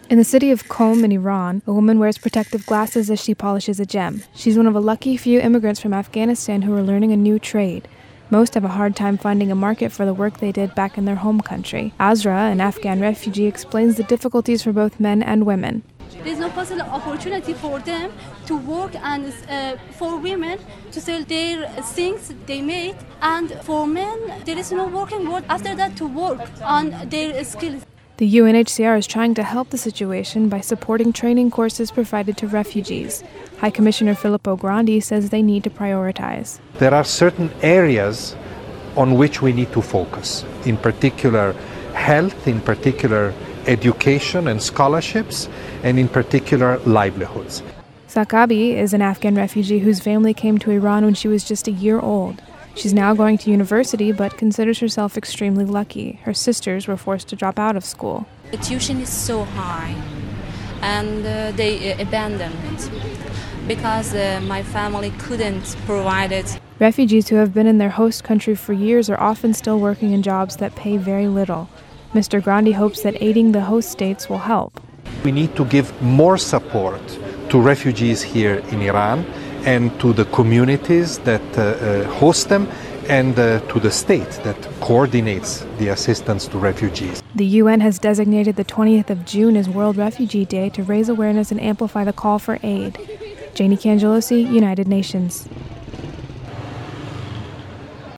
In the city of Qom in Iran, a woman wears protective glasses as she polishes a gem. She's one of a lucky few immigrants from Afghanistan who are learning a new trade. Most have a hard time finding a market for the work they did back in their home country. Azra, an Afghan refugee, explains the difficulties for both men and women. There's no possible opportunity for them to work and for women to sell their things they made. And for men, there is no working world after that to work on their skills. The UNHCR is trying to help the situation by supporting training courses provided to refugees. High Commissioner Filippo Grandi says they need to prioritize. There are certain areas on which we need to focus, in particular health, in particular education and scholarships, and in particular livelihoods. Sakabi is an Afghan refugee whose family came to Iran when she was just a year old. She's now going to university but considers herself extremely lucky. Her sisters were forced to drop out of school. The tuition is so high and they abandoned it because my family couldn't provide it. Refugees who have been in their host country for years are often still working in jobs that pay very little. Mr. Grandi hopes that aiding the host states will help. We need to give more support to refugees here in Iran and to the communities that host them and to the state that coordinates the assistance to refugees. The UN has designated the 20th of June as World Refugee Day to raise awareness and amplify the call for aid. Janie Cangelosi, United Nations.